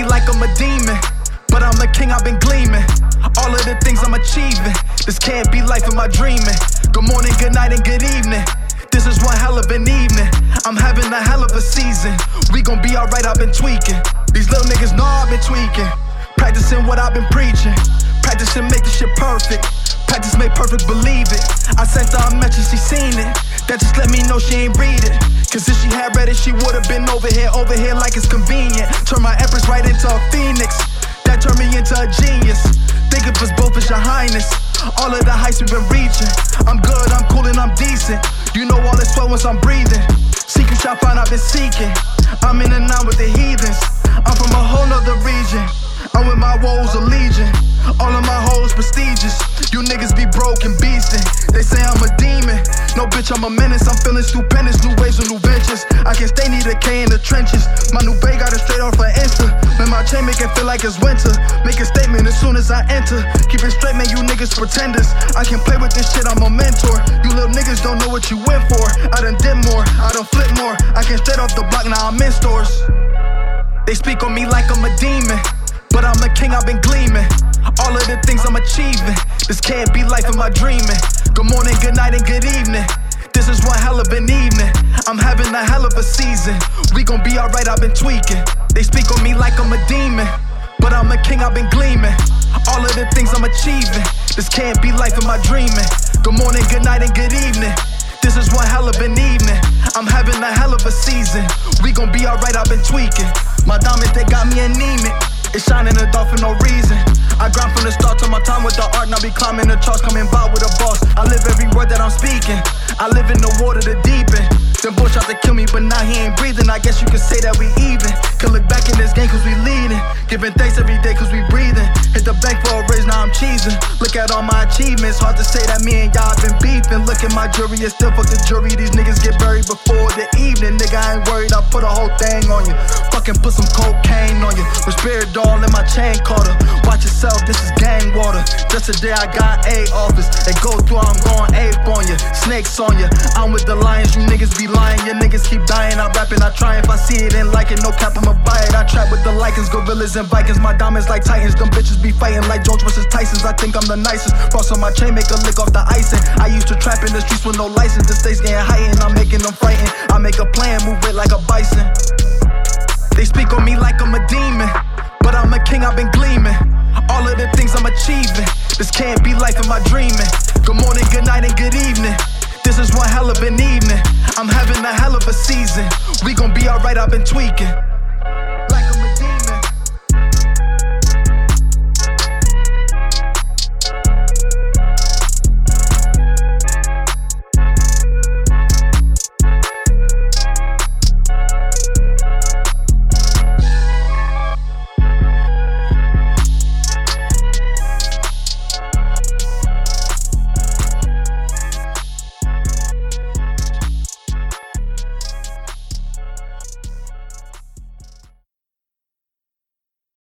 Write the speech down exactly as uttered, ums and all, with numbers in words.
me like I'm a demon, but I'm a king, I've been gleaming. All of the things I'm achieving, this can't be life in my dreaming. Good morning, good night, and good evening. This is one hell of an evening. I'm having a hell of a season. We gon' be alright, I've been tweaking. These little niggas know I've been tweaking. Practicing what I've been preaching. Practicing make this shit perfect. Practice make perfect, believe it. I sent her a message, she seen it. That just let me know she ain't read it. Cause if she had read it, she would've been over here, over here like it's convenient. Turn my efforts right into a phoenix. That turned me into a genius. Think of us both as your highness. All of the heights we've been reaching. I'm good, I'm cool, and I'm decent. You know all is well once I'm breathing. Seek you shall find, I've been seeking. I'm in and out with the heathens. I'm from a whole nother region. I'm with my woes a legion. All of my hoes prestigious. You niggas be broke and beastin'. They say I'm a demon. No bitch, I'm a menace. I'm feeling stupendous. New waves and new ventures. I can stay near the K in the trenches. My new bae got it straight off her Insta. Man, my chain make it feel like it's winter. Make a statement as soon as I enter. Keep it straight, man, you niggas pretenders. I can play with this shit, I'm a mentor. You little niggas don't know what you went for. I done did more, I done flip more. I came straight off the block, now I'm in stores. They speak on me like I'm a demon, but I'm a king, I've been gleaming. All of the things I'm achieving, this can't be life in my dreaming. Good morning, good night, and good evening. This is one hell of an evening. I'm having a hell of a season. We gon' be alright, I've been tweaking. They speak on me like I'm a demon, but I'm a king, I've been gleaming. All of the things I'm achieving, this can't be life in my dreaming. Good morning, good night, and good evening. This is one hell of an evening. I'm having a hell of a season. We gon' be alright, I've been tweaking. My diamonds, they got me anemic. It's shining in the dark for no reason. I grind from the start to my time with the art. Now be climbing the charts, coming by with a boss. I live every word that I'm speaking. I live in the water, the deep end. Them boys tried to kill me, but now he ain't breathing. I guess you could say that we even. Can look back in this game cause we leading. Giving thanks every day cause we breathing. Hit the bank for a raise, now I'm cheesing. Look at all my achievements. Hard to say that me and y'all been beefing. Look at my jury, it's still for the jury. These niggas get buried before the evening. Nigga, I ain't worried, I put a whole thing on you. Fucking put some cocaine on you. With spirit doll in my chain quarter. Watch yourself, this is gang water. Just today I got a office. They go through, I'm going ape on you. Snakes on you. I'm with the lions, you niggas be lying. Your niggas keep dying, I rapping, I try. If I see it and like it, no cap, I'ma buy it. I trap with the Lycans, gorillas and Vikings. My diamonds like Titans, them bitches be fighting like Jones versus Tyson's. I think I'm the nicest. Frost on my chain, make a lick off the icing. I used to trap in the streets with no license. The stakes getting heightened, I'm making them frightened. I make a plan, move it like a bison. They speak on me like I'm a demon, but I'm a king, I've been gleaming. All of the things I'm achieving, this can't be life in my dreaming. Good morning, good night, and good evening. This is one hell of an evening. I'm having a hell of a season. We gon' be alright, I've been tweaking.